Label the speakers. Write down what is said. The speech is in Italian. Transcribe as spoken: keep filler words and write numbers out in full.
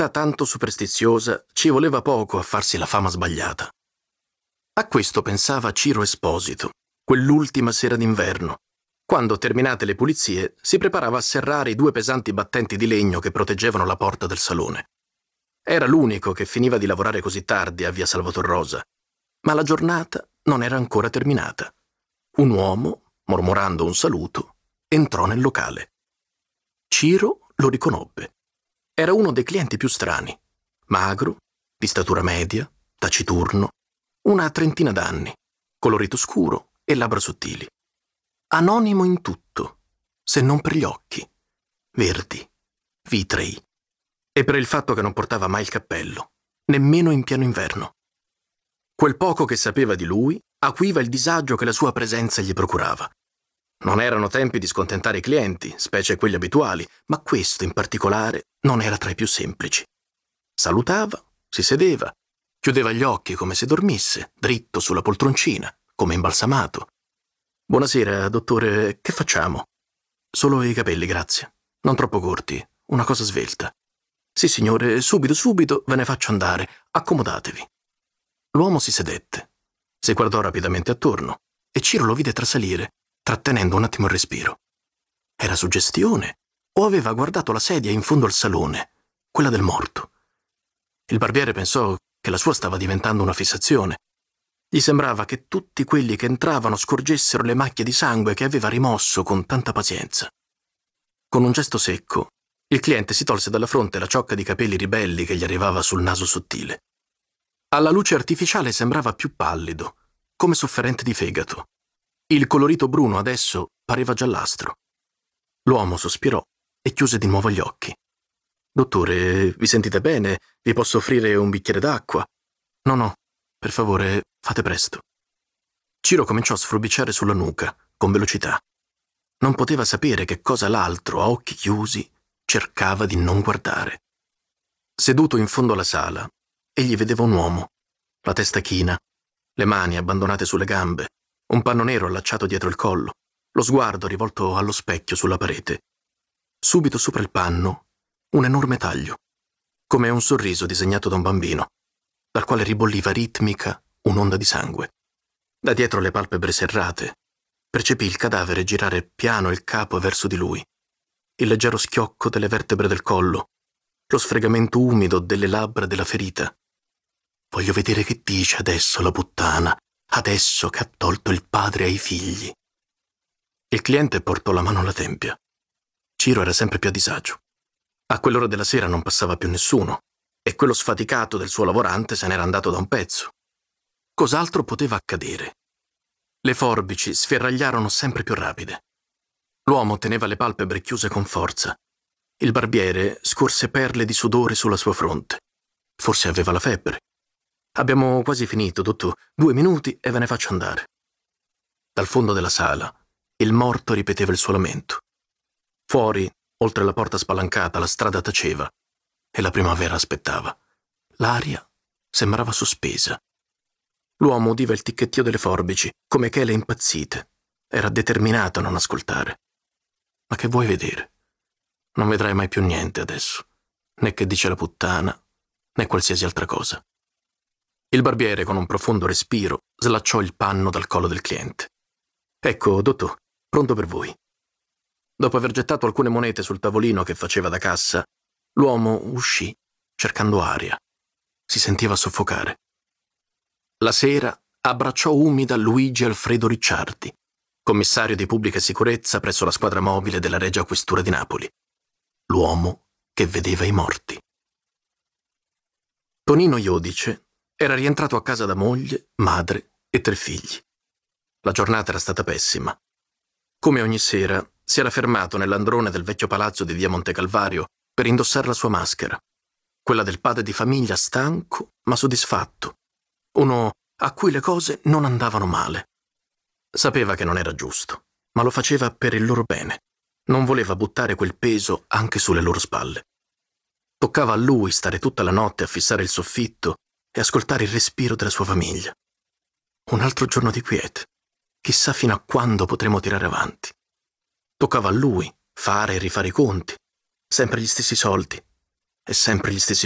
Speaker 1: Era tanto superstiziosa, ci voleva poco a farsi la fama sbagliata. A questo pensava Ciro Esposito, quell'ultima sera d'inverno, quando, terminate le pulizie, si preparava a serrare i due pesanti battenti di legno che proteggevano la porta del salone. Era l'unico che finiva di lavorare così tardi a via Salvator Rosa, ma la giornata non era ancora terminata. Un uomo, mormorando un saluto, entrò nel locale. Ciro lo riconobbe. Era uno dei clienti più strani, magro, di statura media, taciturno, una trentina d'anni, colorito scuro e labbra sottili. Anonimo in tutto, se non per gli occhi, verdi, vitrei, e per il fatto che non portava mai il cappello, nemmeno in pieno inverno. Quel poco che sapeva di lui acuiva il disagio che la sua presenza gli procurava. Non erano tempi di scontentare i clienti, specie quelli abituali, ma questo in particolare non era tra i più semplici. Salutava, si sedeva, chiudeva gli occhi come se dormisse, dritto sulla poltroncina, come imbalsamato. «Buonasera, dottore, che facciamo?» «Solo i capelli, grazie. Non troppo corti, una cosa svelta». «Sì, signore, subito, subito ve ne faccio andare. Accomodatevi». L'uomo si sedette, si guardò rapidamente attorno e Ciro lo vide trasalire, trattenendo un attimo il respiro. Era suggestione o aveva guardato la sedia in fondo al salone, quella del morto? Il barbiere pensò che la sua stava diventando una fissazione. Gli sembrava che tutti quelli che entravano scorgessero le macchie di sangue che aveva rimosso con tanta pazienza. Con un gesto secco, il cliente si tolse dalla fronte la ciocca di capelli ribelli che gli arrivava sul naso sottile. Alla luce artificiale sembrava più pallido, come sofferente di fegato. Il colorito bruno adesso pareva giallastro. L'uomo sospirò e chiuse di nuovo gli occhi. «Dottore, vi sentite bene? Vi posso offrire un bicchiere d'acqua?» «No, no, per favore, fate presto». Ciro cominciò a sforbiciare sulla nuca, con velocità. Non poteva sapere che cosa l'altro, a occhi chiusi, cercava di non guardare. Seduto in fondo alla sala, egli vedeva un uomo, la testa china, le mani abbandonate sulle gambe, un panno nero allacciato dietro il collo, lo sguardo rivolto allo specchio sulla parete. Subito sopra il panno, un enorme taglio, come un sorriso disegnato da un bambino, dal quale ribolliva ritmica un'onda di sangue. Da dietro le palpebre serrate, percepì il cadavere girare piano il capo verso di lui, il leggero schiocco delle vertebre del collo, lo sfregamento umido delle labbra della ferita. «Voglio vedere che dice adesso la puttana, adesso che ha tolto il padre ai figli». Il cliente portò la mano alla tempia. Ciro era sempre più a disagio. A quell'ora della sera non passava più nessuno, e quello sfaticato del suo lavorante se n'era andato da un pezzo. Cos'altro poteva accadere? Le forbici sferragliarono sempre più rapide. L'uomo teneva le palpebre chiuse con forza. Il barbiere scorse perle di sudore sulla sua fronte. Forse aveva la febbre. «Abbiamo quasi finito, dottore. Due minuti e ve ne faccio andare». Dal fondo della sala, il morto ripeteva il suo lamento. Fuori, oltre la porta spalancata, la strada taceva e la primavera aspettava. L'aria sembrava sospesa. L'uomo udiva il ticchettio delle forbici, come chele impazzite. Era determinato a non ascoltare. Ma che vuoi vedere? Non vedrai mai più niente adesso, né che dice la puttana, né qualsiasi altra cosa. Il barbiere, con un profondo respiro, slacciò il panno dal collo del cliente. «Ecco, dottore, pronto per voi». Dopo aver gettato alcune monete sul tavolino che faceva da cassa, l'uomo uscì, cercando aria. Si sentiva soffocare. La sera abbracciò umida Luigi Alfredo Ricciardi, commissario di pubblica sicurezza presso la squadra mobile della Regia Questura di Napoli. L'uomo che vedeva i morti. Tonino Iodice era rientrato a casa da moglie, madre e tre figli. La giornata era stata pessima. Come ogni sera, si era fermato nell'androne del vecchio palazzo di via Montecalvario per indossare la sua maschera, quella del padre di famiglia stanco ma soddisfatto, uno a cui le cose non andavano male. Sapeva che non era giusto, ma lo faceva per il loro bene. Non voleva buttare quel peso anche sulle loro spalle. Toccava a lui stare tutta la notte a fissare il soffitto e ascoltare il respiro della sua famiglia. Un altro giorno di quiete. Chissà fino a quando potremo tirare avanti. Toccava a lui fare e rifare i conti. Sempre gli stessi soldi e sempre gli stessi